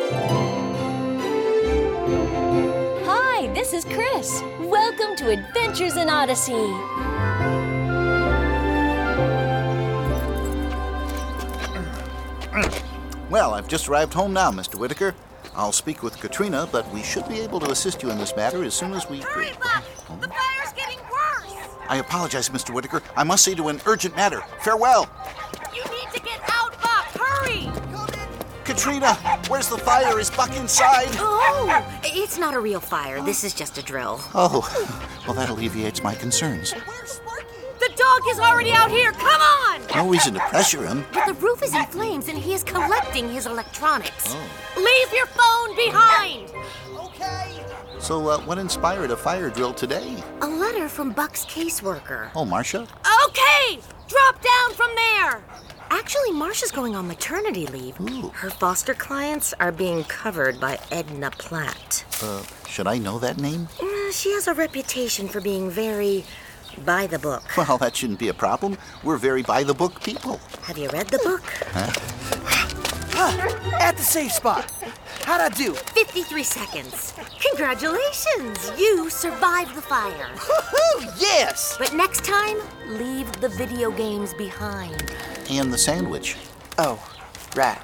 Hi, this is Chris. Welcome to Adventures in Odyssey. Well, I've just arrived home now, Mr. Whitaker. I'll speak with Katrina, but we should be able to assist you in this matter as soon as we... Hurry, Buck! The fire's getting worse! I apologize, Mr. Whitaker. I must see to an urgent matter. Farewell. You need to get out, Buck! Hurry! Katrina, where's the fire? Is Buck inside? Oh, it's not a real fire. This is just a drill. Oh, well, that alleviates my concerns. The dog is already out here! Come on! No reason to pressure him. But the roof is in flames and he is collecting his electronics. Leave your phone behind! So, what inspired a fire drill today? A letter from Buck's caseworker. Oh, Marcia? Okay! Drop down from there! Actually, Marcia's going on maternity leave. Ooh. Her foster clients are being covered by Edna Platt. Should I know that name? She has a reputation for being very by the book. Well, that shouldn't be a problem. We're very by-the-book people. Have you read the book? At the safe spot. How'd I do? 53 seconds. Congratulations! You survived the fire. Woohoo! Yes! But next time, leave the video games behind. And the sandwich. Oh, right.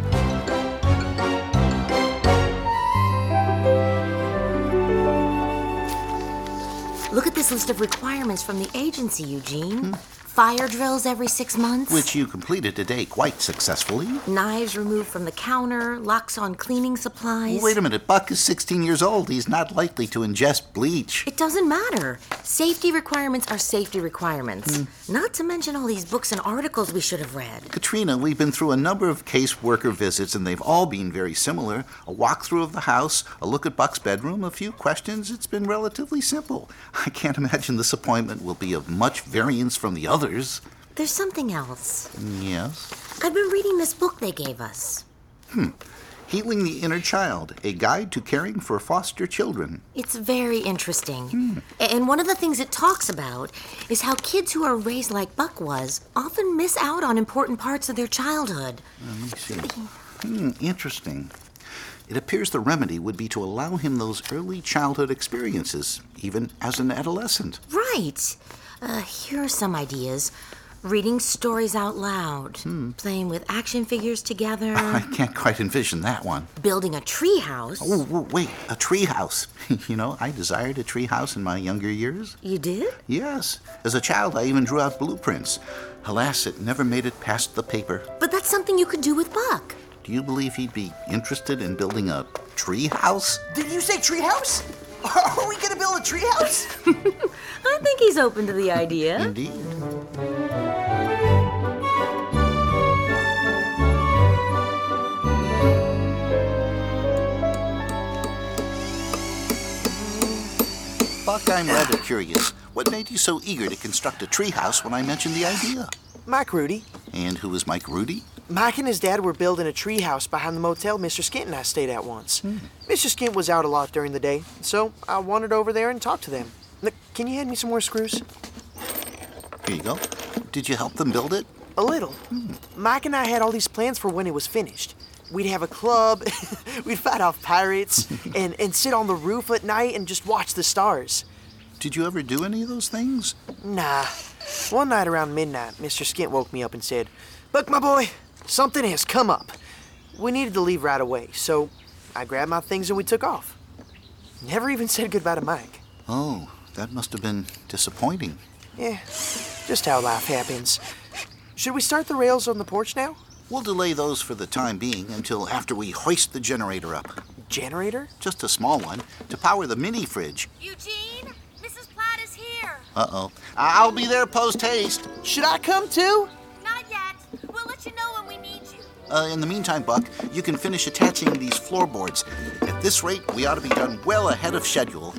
Look at this list of requirements from the agency, Eugene. Fire drills every 6 months. Which you completed today quite successfully. Knives removed from the counter, locks on cleaning supplies. Wait a minute, Buck is 16 years old. He's not likely to ingest bleach. It doesn't matter. Safety requirements are safety requirements. Not to mention all these books and articles we should have read. Katrina, we've been through a number of caseworker visits, and they've all been very similar. A walkthrough of the house, a look at Buck's bedroom, a few questions. It's been relatively simple. I can't imagine this appointment will be of much variance from the others. There's something else. Yes? I've been reading this book they gave us. Healing the Inner Child, a guide to caring for foster children. It's very interesting. And one of the things it talks about is how kids who are raised like Buck was often miss out on important parts of their childhood. Let me see. Interesting. It appears the remedy would be to allow him those early childhood experiences, even as an adolescent. Right. Here are some ideas. Reading stories out loud, playing with action figures together, I can't quite envision that one. building a tree house. Oh, wait, a tree house. You know, I desired a tree house in my younger years. You did? Yes. As a child, I even drew out blueprints. Alas, it never made it past the paper. But that's something you could do with Buck. Do you believe he'd be interested in building a tree house? Did you say treehouse? Are we gonna build a treehouse? I think he's open to the idea. Indeed. Buck, I'm rather curious. What made you so eager to construct a treehouse when I mentioned the idea? Mike Rudy. And who is Mike Rudy? Mike and his dad were building a treehouse behind the motel Mr. Skint and I stayed at once. Mr. Skint was out a lot during the day, so I wandered over there and talked to them. Look, can you hand me some more screws? Here you go. Did you help them build it? A little. Mike and I had all these plans for when it was finished. We'd have a club, we'd fight off pirates, and sit on the roof at night and just watch the stars. Did you ever do any of those things? Nah. One night around midnight, Mr. Skint woke me up and said, "Buck, my boy, something has come up. We needed to leave right away, so I grabbed my things and we took off. Never even said goodbye to Mike." Oh, that must have been disappointing. Yeah, just how life happens. Should we start the rails on the porch now? We'll delay those for the time being until after we hoist the generator up. Generator? Just a small one to power the mini fridge. Eugene, Mrs. Platt is here. Uh-oh. I'll be there post-haste. Should I come too? Not yet. We'll let you know when we need you. In the meantime, Buck, you can finish attaching these floorboards. At this rate, we ought to be done well ahead of schedule.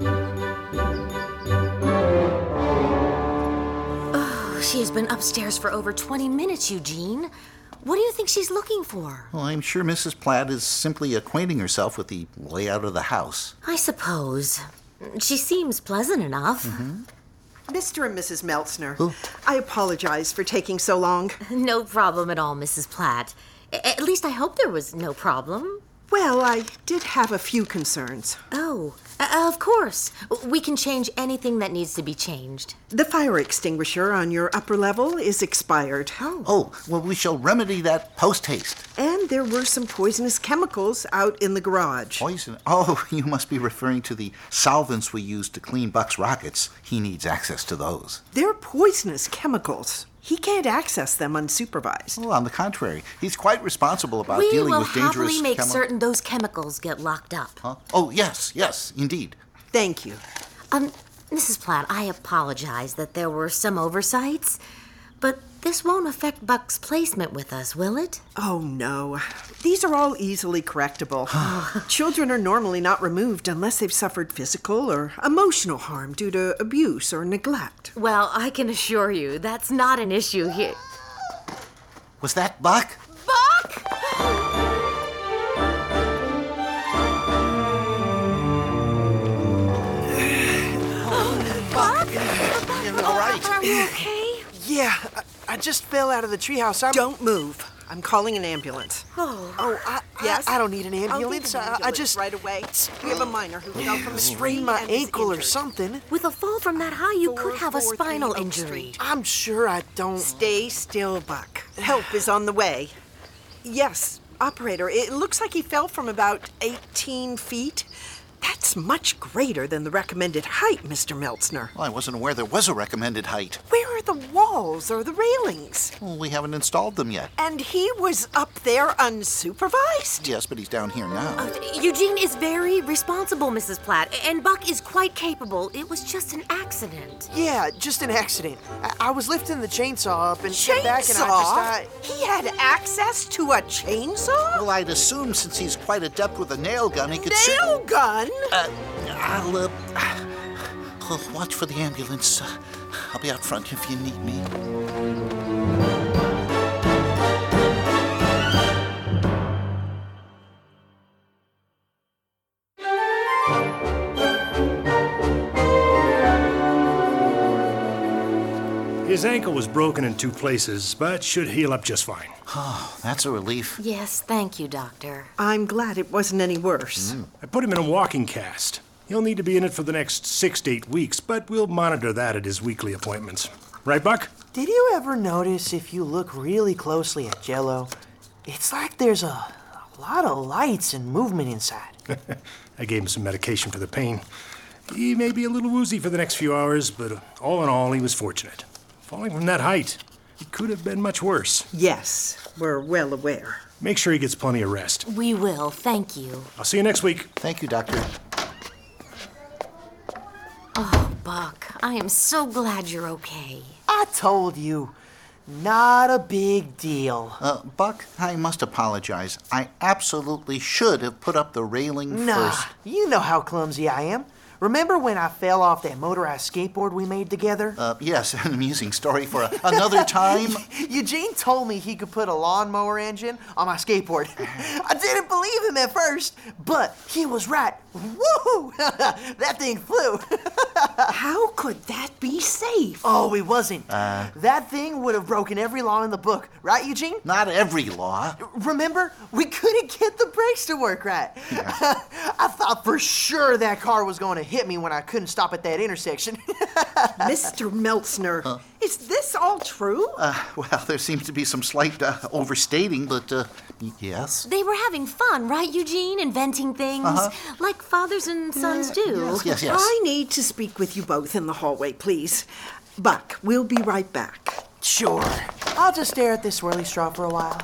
Oh, she has been upstairs for over 20 minutes, Eugene. What do you think she's looking for? Well, I'm sure Mrs. Platt is simply acquainting herself with the layout of the house. I suppose. She seems pleasant enough. Mr. and Mrs. Meltzner, I apologize for taking so long. No problem at all, Mrs. Platt. At least I hope there was no problem. Well, I did have a few concerns. Oh, of course. We can change anything that needs to be changed. The fire extinguisher on your upper level is expired. Oh, well, we shall remedy that post-haste. And there were some poisonous chemicals out in the garage. Poison? Oh, you must be referring to the solvents we used to clean Buck's rockets. He needs access to those. They're poisonous chemicals. He can't access them unsupervised. Well, on the contrary, he's quite responsible about We dealing will with dangerous happily make chemi- certain those chemicals get locked up. Huh? Oh, yes, indeed. Thank you. Mrs. Platt, I apologize that there were some oversights, but this won't affect Buck's placement with us, will it? Oh, no. These are all easily correctable. Children are normally not removed unless they've suffered physical or emotional harm due to abuse or neglect. Well, I can assure you that's not an issue here. Was that Buck? Buck! All right. Are you okay? Yeah, I just fell out of the treehouse. Don't move. I'm calling an ambulance. Yes? I don't need an I'll ambulance. get an I ambulance just right away. We have a minor who fell from a tree sprained my and is ankle or injured. something. With a fall from that high, you could have a 443 spinal Oak injury. Street. I'm sure I don't. Stay still, Buck. Help is on the way. Yes, operator, it looks like he fell from about 18 feet. That's much greater than the recommended height, Mr. Meltzner. Well, I wasn't aware there was a recommended height. Where are the walls or the railings? Well, we haven't installed them yet. And he was up there unsupervised? Yes, but he's down here now. Eugene is very responsible, Mrs. Platt, and Buck is quite capable. It was just an accident. Yeah, just an accident. I was lifting the chainsaw up and stepped back and Chainsaw? He had access to a chainsaw? Well, I'd assume since he's quite adept with a nail gun, he could Nail gun? I'll watch for the ambulance. I'll be out front if you need me. His ankle was broken in 2 places, but should heal up just fine. Oh, that's a relief. Yes, thank you, Doctor. I'm glad it wasn't any worse. I put him in a walking cast. He'll need to be in it for the next 6 to 8 weeks, but we'll monitor that at his weekly appointments. Right, Buck? Did you ever notice if you look really closely at Jello, it's like there's a lot of lights and movement inside. I gave him some medication for the pain. He may be a little woozy for the next few hours, but all in all, he was fortunate. Falling from that height, it could have been much worse. Yes, we're well aware. Make sure he gets plenty of rest. We will, thank you. I'll see you next week. Thank you, Doctor. Buck, I am so glad you're okay. I told you, not a big deal. Buck, I must apologize. I absolutely should have put up the railing Nah, first. you know how clumsy I am. Remember when I fell off that motorized skateboard we made together? Yes, an amusing story for another time. Eugene told me he could put a lawnmower engine on my skateboard. I didn't believe him at first, but he was right. Woo! That thing flew. How could that be safe? Oh, it wasn't. That thing would have broken every law in the book, right, Eugene? Not every law. Remember, we couldn't get the brakes to work right. I thought for sure that car was going to hit me when I couldn't stop at that intersection. Mr. Meltzner, is this all true? Well, there seems to be some slight overstating, but yes. They were having fun, right, Eugene? Inventing things like fathers and sons do. Yes. I need to speak with you both in the hallway, please. Buck, we'll be right back. Sure. I'll just stare at this swirly straw for a while.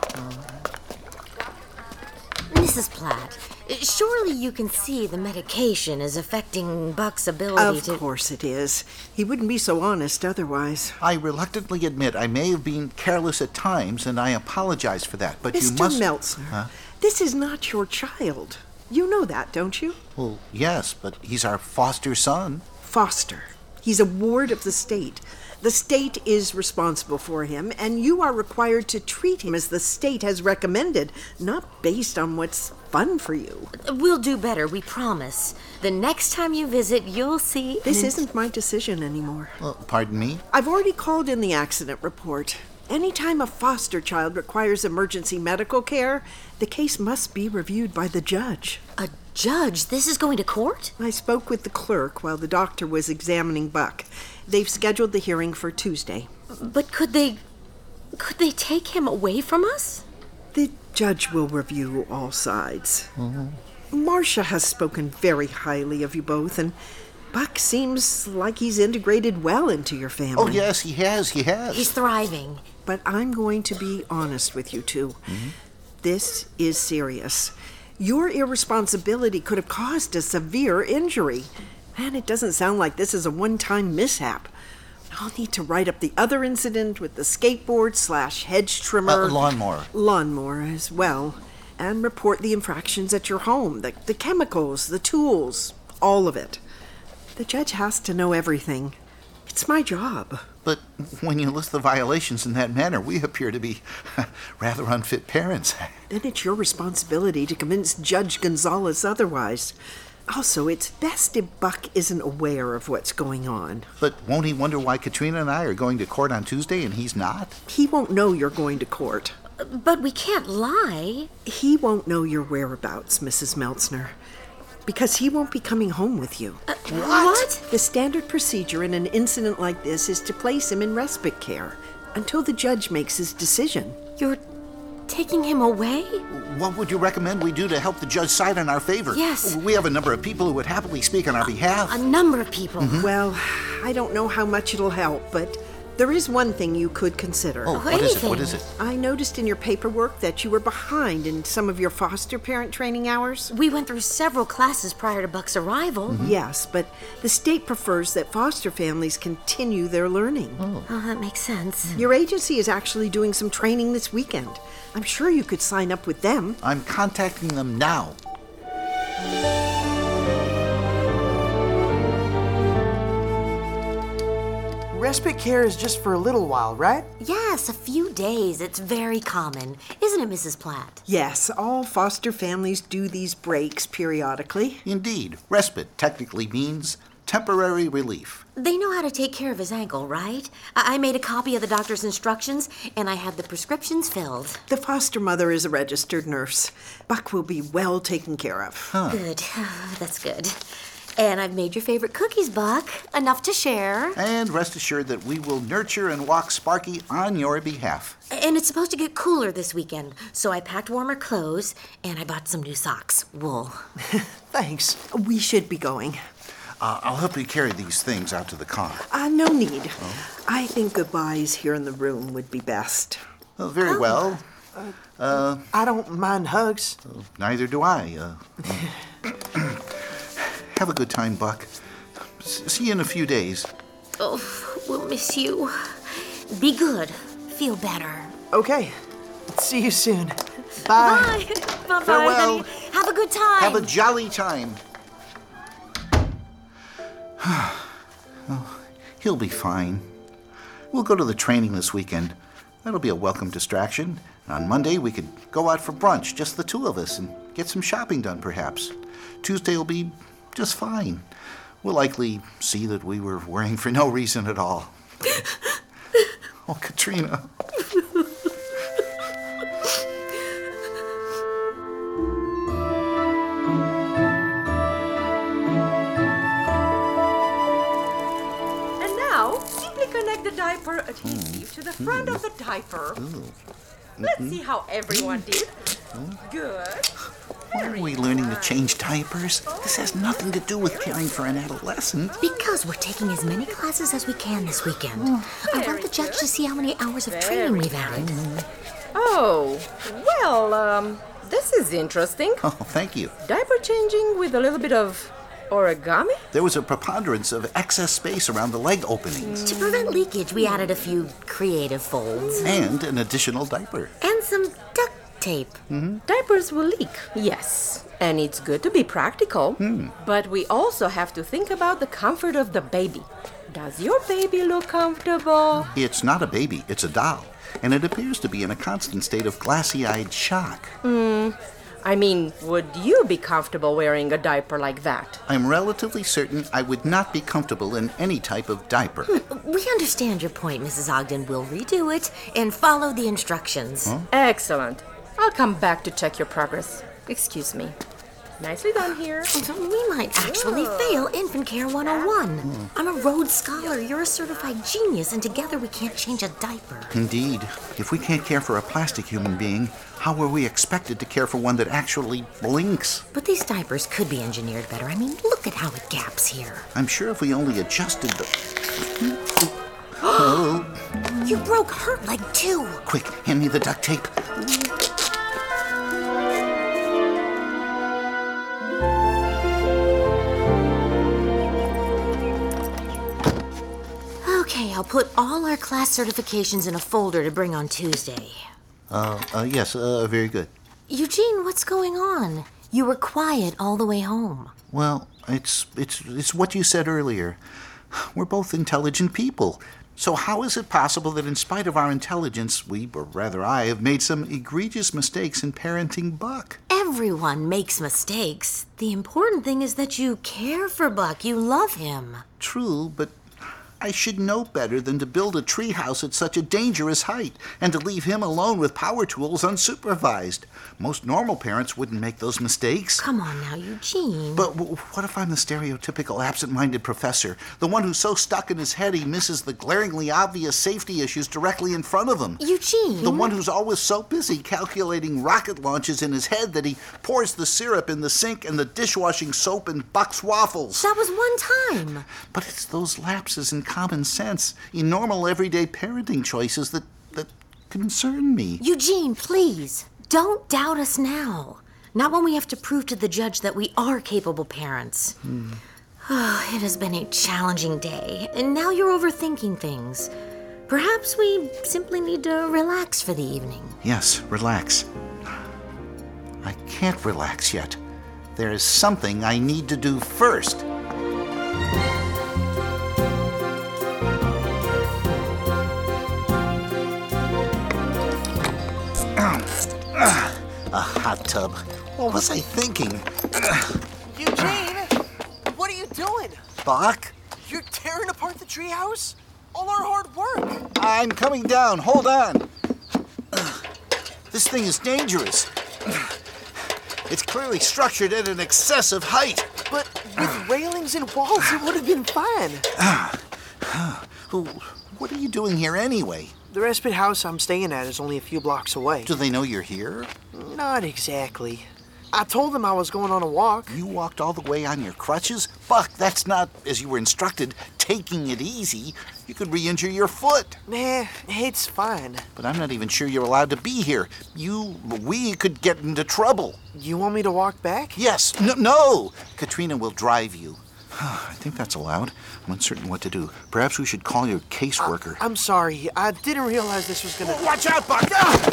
Mrs. Platt, surely you can see the medication is affecting Buck's ability Of to... course it is. He wouldn't be so honest otherwise. I reluctantly admit I may have been careless at times, and I apologize for that, but you Mr. must... Meltzner, this is not your child. You know that, don't you? Well, yes, but he's our foster son. Foster. He's a ward of the state. The state is responsible for him, and you are required to treat him as the state has recommended, not based on what's fun for you. We'll do better, we promise. The next time you visit, you'll see... This isn't my decision anymore. Pardon me? I've already called in the accident report. Anytime a foster child requires emergency medical care, the case must be reviewed by the judge. A judge? This is going to court? I spoke with the clerk while the doctor was examining Buck. They've scheduled the hearing for Tuesday. But could they take him away from us? The judge will review all sides. Marcia has spoken very highly of you both, and Buck seems like he's integrated well into your family. Oh, yes, he has. He's thriving. But I'm going to be honest with you two. This is serious. Your irresponsibility could have caused a severe injury. And it doesn't sound like this is a one-time mishap. I'll need to write up the other incident with the skateboard/hedge trimmer. Lawnmower. Lawnmower as well. And report the infractions at your home, the chemicals, the tools, all of it. The judge has to know everything. It's my job. But when you list the violations in that manner, we appear to be rather unfit parents. Then it's your responsibility to convince Judge Gonzalez otherwise. Also, it's best if Buck isn't aware of what's going on. But won't he wonder why Katrina and I are going to court on Tuesday and he's not? He won't know you're going to court. But we can't lie. He won't know your whereabouts, Mrs. Meltzner, because he won't be coming home with you. What? The standard procedure in an incident like this is to place him in respite care until the judge makes his decision. You're taking him away? What would you recommend we do to help the judge side in our favor? Yes. We have a number of people who would happily speak on our behalf. A number of people. Well, I don't know how much it'll help, but there is one thing you could consider. Oh, what is it? What is it? I noticed in your paperwork that you were behind in some of your foster parent training hours. We went through several classes prior to Buck's arrival. Yes, but the state prefers that foster families continue their learning. Oh, that makes sense. Your agency is actually doing some training this weekend. I'm sure you could sign up with them. I'm contacting them now. Respite care is just for a little while, right? Yes, a few days. It's very common. Isn't it, Mrs. Platt? Yes, all foster families do these breaks periodically. Indeed, respite technically means temporary relief. They know how to take care of his ankle, right? I made a copy of the doctor's instructions, and I had the prescriptions filled. The foster mother is a registered nurse. Buck will be well taken care of. Good. That's good. And I've made your favorite cookies, Buck. Enough to share. And rest assured that we will nurture and walk Sparky on your behalf. And it's supposed to get cooler this weekend, so I packed warmer clothes, and I bought some new socks. Wool. Thanks. We should be going. I'll help you carry these things out to the car. No need. I think goodbyes here in the room would be best. Very well. I don't mind hugs. Neither do I. Have a good time, Buck. See you in a few days. Oh, we'll miss you. Be good. Feel better. Okay. See you soon. Bye. Bye. Bye-bye, Farewell. honey. Have a good time. Have a jolly time. Oh, he'll be fine. We'll go to the training this weekend. That'll be a welcome distraction. On Monday, we could go out for brunch, just the two of us, and get some shopping done, perhaps. Tuesday will be just fine. We'll likely see that we were worrying for no reason at all. Oh, Katrina. And now, simply connect the diaper adhesive to the front of the diaper. Let's see how everyone did. Good. Why are we learning to change diapers? This has nothing to do with caring for an adolescent. Because we're taking as many classes as we can this weekend. I want the judge to see how many hours of training we've added. Oh, well, this is interesting. Oh, thank you. Diaper changing with a little bit of origami? There was a preponderance of excess space around the leg openings. To prevent leakage, we added a few creative folds. And an additional diaper. And some duct tape. Diapers will leak, yes. And it's good to be practical. But we also have to think about the comfort of the baby. Does your baby look comfortable? It's not a baby, it's a doll. And it appears to be in a constant state of glassy-eyed shock. I mean, would you be comfortable wearing a diaper like that? I'm relatively certain I would not be comfortable in any type of diaper. We understand your point, Mrs. Ogden. We'll redo it and follow the instructions. Huh? Excellent. I'll come back to check your progress. Excuse me. Nicely done here. We might actually fail Infant Care 101. I'm a Rhodes Scholar. You're a certified genius, and together we can't change a diaper. Indeed. If we can't care for a plastic human being, how are we expected to care for one that actually blinks? But these diapers could be engineered better. I mean, look at how it gaps here. I'm sure if we only adjusted the... Oh. You broke her leg, too. Quick, hand me the duct tape. Okay, I'll put all our class certifications in a folder to bring on Tuesday. Yes, very good. Eugene, what's going on? You were quiet all the way home. Well, it's what you said earlier. We're both intelligent people. So how is it possible that in spite of our intelligence, we, or rather I, have made some egregious mistakes in parenting Buck? Everyone makes mistakes. The important thing is that you care for Buck. You love him. True, but I should know better than to build a treehouse at such a dangerous height and to leave him alone with power tools unsupervised. Most normal parents wouldn't make those mistakes. Come on now, Eugene. But what if I'm the stereotypical absent-minded professor, the one who's so stuck in his head he misses the glaringly obvious safety issues directly in front of him? Eugene! The one who's always so busy calculating rocket launches in his head that he pours the syrup in the sink and the dishwashing soap in Buck's waffles. That was one time. But it's those lapses in common sense, in normal everyday parenting choices that concern me. Eugene, please, don't doubt us now. Not when we have to prove to the judge that we are capable parents. It has been a challenging day, and now you're overthinking things. Perhaps we simply need to relax for the evening. Yes, relax. I can't relax yet. There is something I need to do first. A hot tub. What was I thinking? Eugene, what are you doing? Buck? You're tearing apart the treehouse? All our hard work. I'm coming down. Hold on. This thing is dangerous. It's clearly structured at an excessive height. But with railings and walls, it would have been fine. What are you doing here anyway? The respite house I'm staying at is only a few blocks away. Do they know you're here? Not exactly. I told them I was going on a walk. You walked all the way on your crutches? Buck, that's not, as you were instructed, taking it easy. You could re-injure your foot. Nah, it's fine. But I'm not even sure you're allowed to be here. We could get into trouble. You want me to walk back? Yes. No. Katrina will drive you. I think that's allowed. I'm uncertain what to do. Perhaps we should call your caseworker. I'm sorry. I didn't realize this was gonna... Watch out, Buck!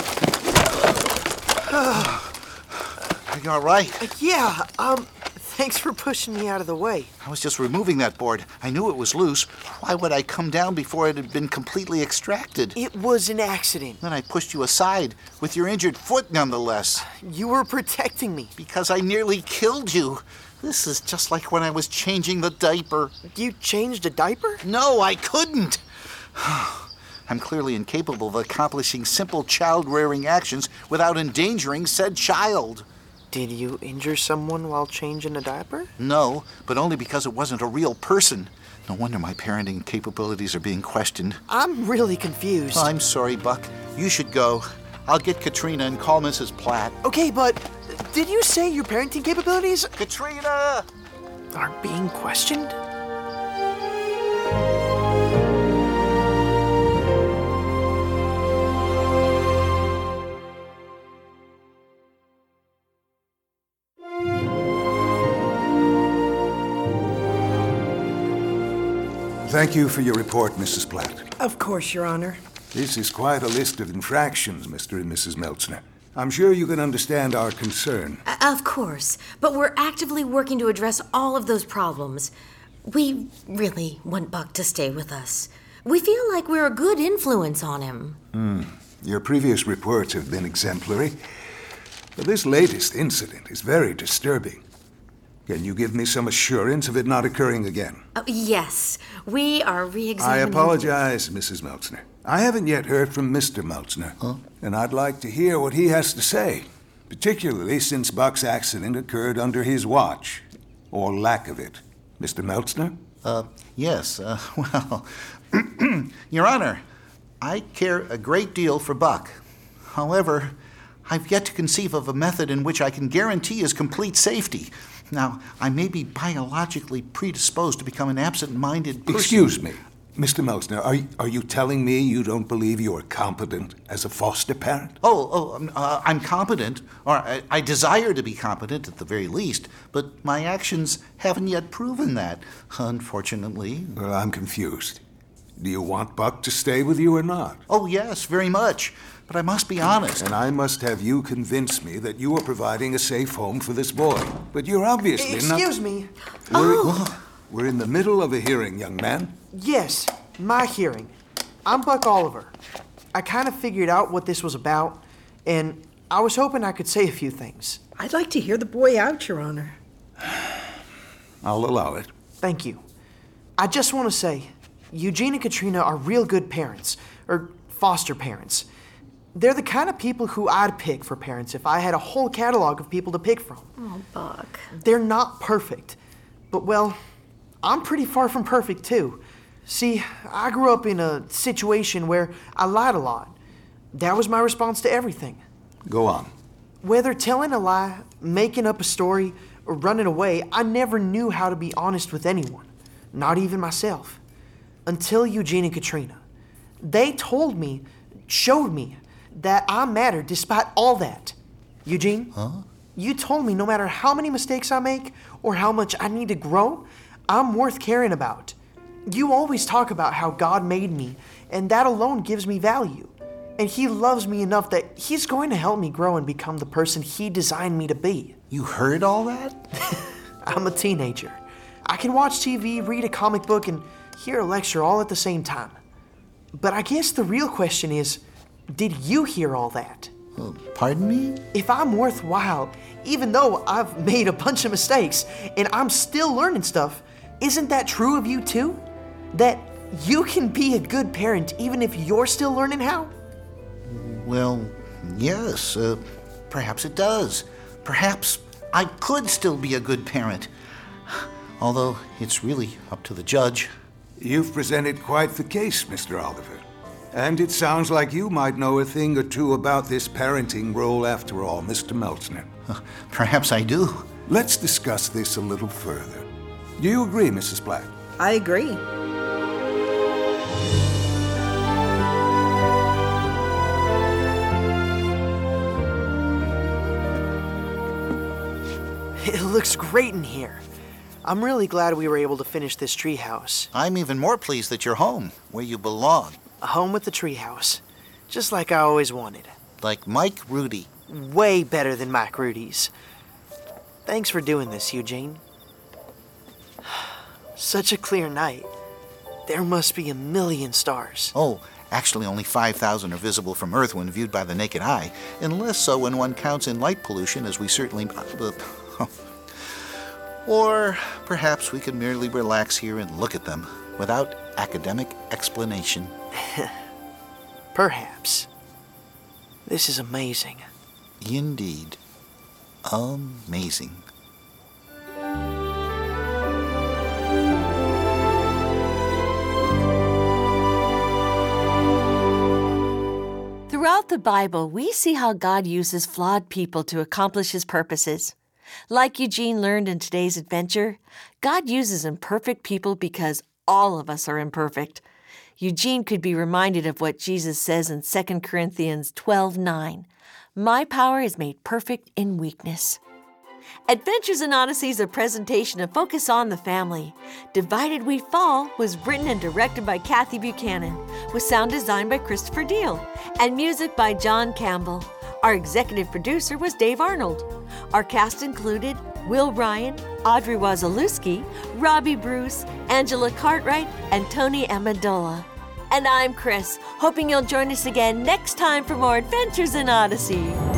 Are you all right? Yeah, thanks for pushing me out of the way. I was just removing that board. I knew it was loose. Why would I come down before it had been completely extracted? It was an accident. Then I pushed you aside, with your injured foot nonetheless. You were protecting me. Because I nearly killed you. This is just like when I was changing the diaper. You changed a diaper? No, I couldn't. I'm clearly incapable of accomplishing simple child-rearing actions without endangering said child. Did you injure someone while changing a diaper? No, but only because it wasn't a real person. No wonder my parenting capabilities are being questioned. I'm really confused. I'm sorry, Buck. You should go. I'll get Katrina and call Mrs. Platt. Okay, but did you say your parenting capabilities Katrina! are being questioned? Thank you for your report, Mrs. Platt. Of course, Your Honor. This is quite a list of infractions, Mr. and Mrs. Meltzner. I'm sure you can understand our concern. Of course, but we're actively working to address all of those problems. We really want Buck to stay with us. We feel like we're a good influence on him. Your previous reports have been exemplary, but this latest incident is very disturbing. Can you give me some assurance of it not occurring again? Oh, yes, we are I re-examining... apologize, Mrs. Meltzner. I haven't yet heard from Mr. Meltzner, and I'd like to hear what he has to say, particularly since Buck's accident occurred under his watch, or lack of it. Mr. Meltzner? Yes, well, Your Honor, I care a great deal for Buck. However, I've yet to conceive of a method in which I can guarantee his complete safety. Now, I may be biologically predisposed to become an absent-minded person. Excuse me, Mr. Meltzner, are you telling me you don't believe you are competent as a foster parent? I'm competent, or I desire to be competent at the very least, but my actions haven't yet proven that, unfortunately. Well, I'm confused. Do you want Buck to stay with you or not? Oh, yes, very much. But I must be honest. And I must have you convince me that you are providing a safe home for this boy. But you're obviously not... Excuse me. We're in the middle of a hearing, young man. Yes, my hearing. I'm Buck Oliver. I kind of figured out what this was about, and I was hoping I could say a few things. I'd like to hear the boy out, Your Honor. I'll allow it. Thank you. I just want to say, Eugene and Katrina are real good parents, or foster parents. They're the kind of people who I'd pick for parents if I had a whole catalog of people to pick from. Oh, Buck. They're not perfect, but well, I'm pretty far from perfect too. See, I grew up in a situation where I lied a lot. That was my response to everything. Go on. Whether telling a lie, making up a story, or running away, I never knew how to be honest with anyone, not even myself. Until Eugene and Katrina. They told me, showed me, that I mattered despite all that. Eugene, you told me no matter how many mistakes I make or how much I need to grow, I'm worth caring about. You always talk about how God made me, and that alone gives me value. And He loves me enough that He's going to help me grow and become the person He designed me to be. You heard all that? I'm a teenager. I can watch TV, read a comic book, and hear a lecture all at the same time. But I guess the real question is, did you hear all that? Pardon me? If I'm worthwhile, even though I've made a bunch of mistakes and I'm still learning stuff, isn't that true of you too? That you can be a good parent even if you're still learning how? Well, yes, perhaps it does. Perhaps I could still be a good parent. Although it's really up to the judge. You've presented quite the case, Mr. Oliver. And it sounds like you might know a thing or two about this parenting role after all, Mr. Meltzner. Perhaps I do. Let's discuss this a little further. Do you agree, Mrs. Black? I agree. It looks great in here. I'm really glad we were able to finish this treehouse. I'm even more pleased that you're home, where you belong. A home with the treehouse. Just like I always wanted. Like Mike Rudy. Way better than Mike Rudy's. Thanks for doing this, Eugene. Such a clear night. There must be 1 million stars. Oh, actually only 5,000 are visible from Earth when viewed by the naked eye, and less so when one counts in light pollution, as we certainly... Or perhaps we could merely relax here and look at them without academic explanation. Perhaps. This is amazing. Indeed. Amazing. Throughout the Bible, we see how God uses flawed people to accomplish His purposes. Like Eugene learned in today's adventure, God uses imperfect people because all of us are imperfect. Eugene could be reminded of what Jesus says in 2 Corinthians 12:9. My power is made perfect in weakness. Adventures in Odyssey is a presentation of Focus on the Family. Divided We Fall was written and directed by Kathy Buchanan, with sound design by Christopher Deal, and music by John Campbell. Our executive producer was Dave Arnold. Our cast included Will Ryan, Audrey Wazalewski, Robbie Bruce, Angela Cartwright, and Tony Amendola. And I'm Chris, hoping you'll join us again next time for more Adventures in Odyssey.